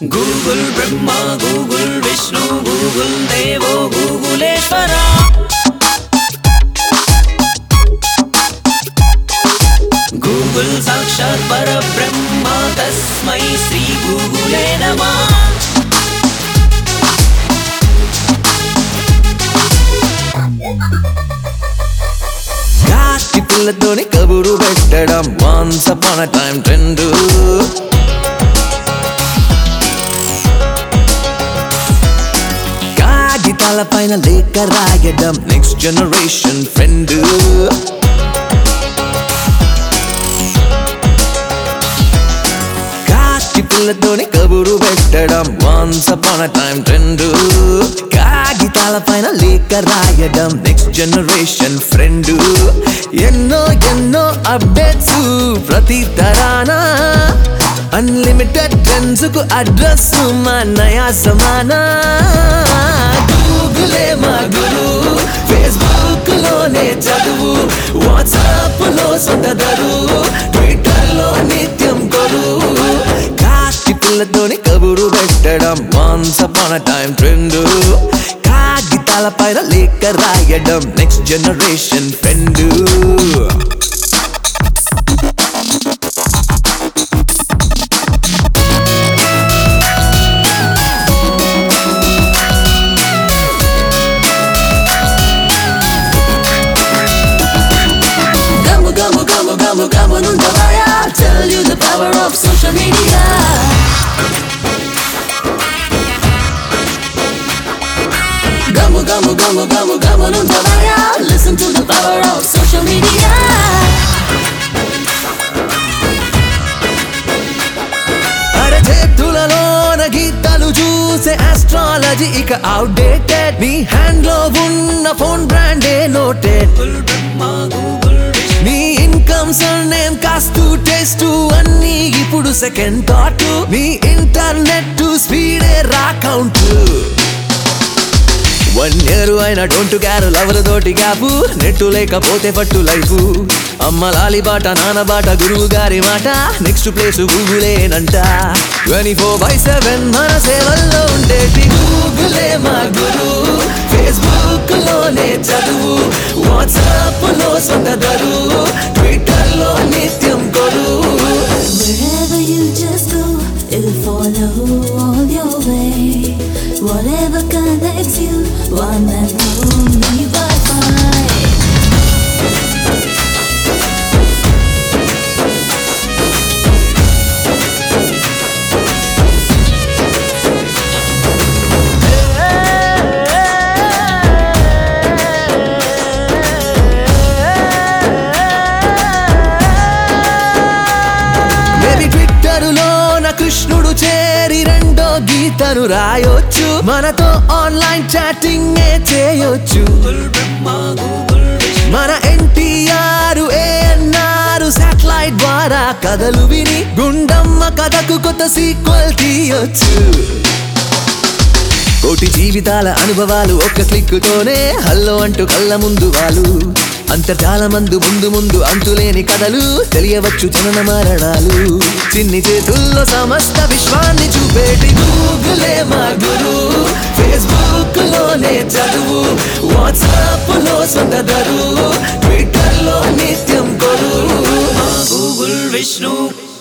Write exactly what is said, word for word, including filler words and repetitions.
Google Brahma Google Vishnu Google దేవో గూగులేశ్వర Google సాక్షాత్ పరబ్రహ్మ తస్మై శ్రీ గూగులే నమః కాకి పిల్లతోని కబురు పెట్టడం once upon a time trend కాగితాల పైన లేఖ రాయడం నెక్స్ట్ జనరేషన్ ఫ్రెండ్ కాకి పిల్లతోని కబురు పెట్టడం once upon a time trend కాగితాల పైన లేఖ రాయడం నెక్స్ట్ జనరేషన్ ఫ్రెండ్ ఎన్నో ఎన్నో అప్డేట్స్ ప్రతి తరానా అన్లిమిటెడ్ ట్రెండ్స్ కు అడ్రస్ మా నయా సమానా గూగులే మా గురు ఫేస్బుక్ లోనే చదువు వాట్సాప్ లో సొంతదరు ట్విట్టర్ లో నిత్యం కొరు కాకి పిల్లతోని కబురు పెట్టడం once upon a time trend కాగితాల పైన లేఖ రాయడం next generation friend Gamu gamu nundavaya, tell you the power of social media. Gamu gamu gamu gamu gamu nundavaya, listen to the power of social media. Are చేతులలోన గీతాలు చూసే astrology ఇక outdated నీ hand లో ఉన్న ఫోన్ బ్రాండే noted నీ income surname caste taste అన్నీ ఇప్పుడు సెకండ్ థాట్ నీ ఇంటర్నెట్ స్పీడే రా కౌంట్ వన్ ఇయర్ అయినా డోంట్ క్యార్ లవర్ తోటి గ్యాప్ నెట్టు లేకపోతే పట్టు లైఫ్ అమ్మ లాలి బాట నాన్న బాట గురువు గారి మాట నెక్స్ట్ ప్లేస్ గూగులేనంట ట్వంటీ ఫోర్ బై సెవెన్ మన సేవల్లో ఉండేటి గూగులే మా గురు ఫేస్బుక్ లోనే చదువు వాట్సాప్ లో సొంతదరు ట్విట్టర్ లో నిత్యం కొరు Wherever you just go, it'll follow all your way. Whatever connects you, one and only Wi-Fi. కృష్ణుడు చేరి రెండో గీతను రాయొచ్చు మనతో ఆన్లైన్ చాటింగ్ చేయొచ్చు మన ఎన్టీఆర్ ఏఎన్ఆర్ శాటిలైట్ ద్వారా కథలు విని గుండమ్మ కథకు కొత్త సీక్వెల్ తీయొచ్చు కోటి జీవితాల అనుభవాలు ఒక్క క్లిక్ తోనే హల్లో అంటూ కళ్ళ ముందు వాళ్ళు అంతర్జాల మందు ముందు ముందు అంతులేని కథలు తెలియవచ్చు జనన మరణాలు చిన్ని చేతుల్లో సమస్త విశ్వాన్ని చూపేటి గూగులే మా గురు ఫేస్బుక్ లోనే చదువు వాట్సాప్ లో సొంతదరు ట్విట్టర్ లో నిత్యం కొరు గూగుల్ విష్ణు